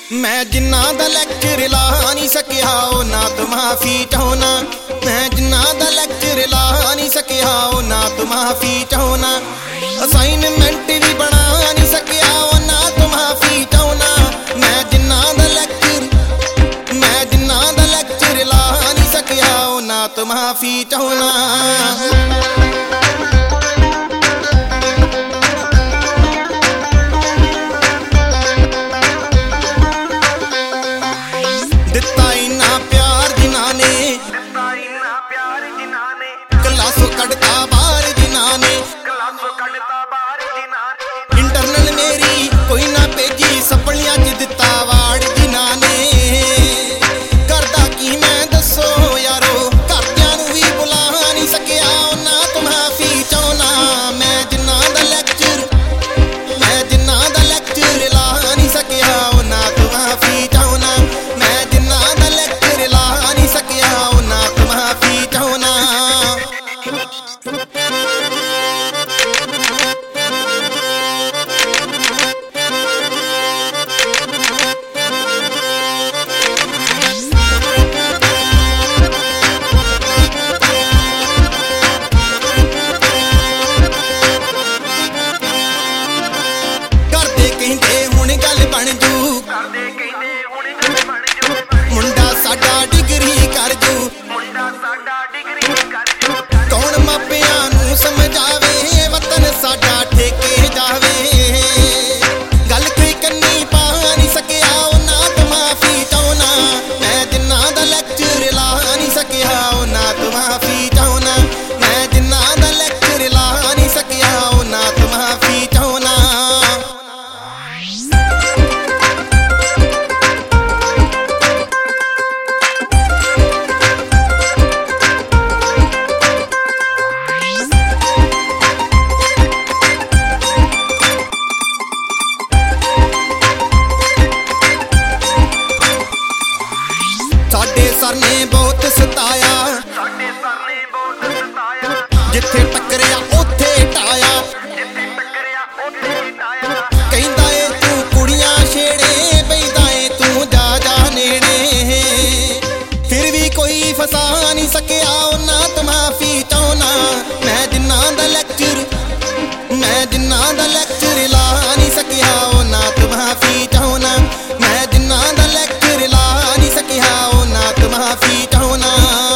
मैं जिन्ना दा लैक्चर ला नहीं सकिया ना तो माफी चाहना। मैं जिन्ना दा लैक्चर ला नहीं सकिया ना तो माफी चाहना। असाइनमेंट भी बना नहीं सकिया ना तो माफी चाहना। मैं जिन्ना दा लैक्चर ला नहीं सकिया ना तो माफी चाहना। क्लासों कड़ता बाहर जिन्हाने इंटरनल मेरी कोई ना भेजी सपनियां च दिता वाड़ जिन्हाने। करदा की मैं दसो यारो घरदियां नूं भी बुला नहीं सकिया ना तो माफी चाहना। मैं जिन्ना दा लैक्चर ला नहीं सकिया ना तो माफी चाहना। मैं जिन्ना दा लैक्चर ला नहीं सकिया ना तो माफी चाहना। मुंडा साडा डिग्री कर जू कौन मापियां नूं समझावे वतन साडा ठेके जावे। गल कोई कन्नी पा नहीं सकिया ना तो माफी चाहना। मैं जिन्ना दा लैक्चर ला नहीं सकिया ना तो माफी चाहना। मैं जिन्ना दा लैक्चर ला नहीं सकिया ना तो माफी चाहना। साडे सर ने बहुत सताया जिथे टकरिया उथे टाया। कहंदा ए तू कुड़ियां छेड़े बैदा ए तू जा जा नेड़े। फिर भी कोई फसा नहीं सकिया ना तो माफी चाहना। मैं जिन्ना दा लैक्चर ला नहीं सकिया ना तो माफी चाहना। मैं जिन्ना दा लैक्चर ला नहीं सकिया ना तो माफी चाहना।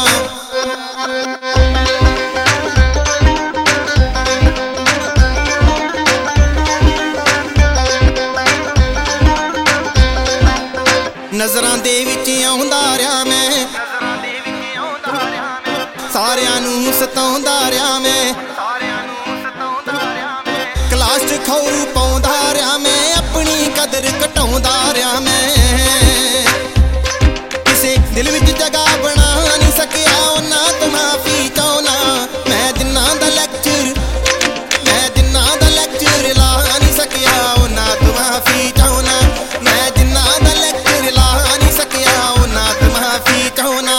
नजरां दे विच आउंदा रहा मैं सारियां नूं सताउंदा रहा मैं। क्लास च खौरू पाउंदा रहा मैं अपनी कदर घटाउंदा रहा मैं। किसे दिल विच जगह बना नहीं सकिया ना तो माफी चाहना। मैं जिन्ना दा लैक्चर ला नहीं सकिया ना तो माफी चाहना। मैं जिन्ना दा लैक्चर ला नहीं सकिया ना तो माफी चाहना।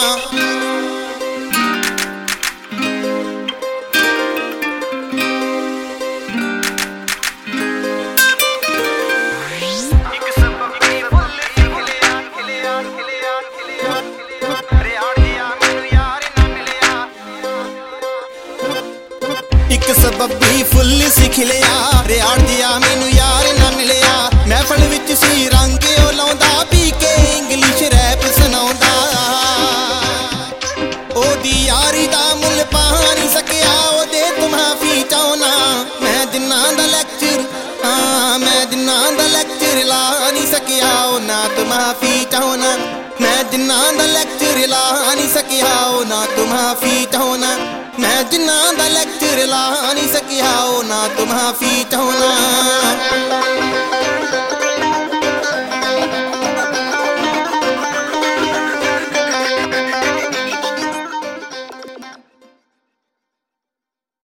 एक सबबी फुल सिख लिया रियाड़ दिया मैनू यार ना मिलिया। महफल विच सी रंग ओ लाउंदा पी के इंग्लिश रैप सुनाउंदा। ओदी यारी दा मुल पा नहीं सकिया ओदे तो माफी चाहना। मैं जिन्ना दा लैक्चर ला नहीं सकिया ना तो माफी चाहना। मैं जिन्ना दा लैक्चर ला नहीं सकिया ना तो माफी चाहना। मैं जिन्ना दा लैक्चर ला नहीं सकिया ना तो माफी चाहना।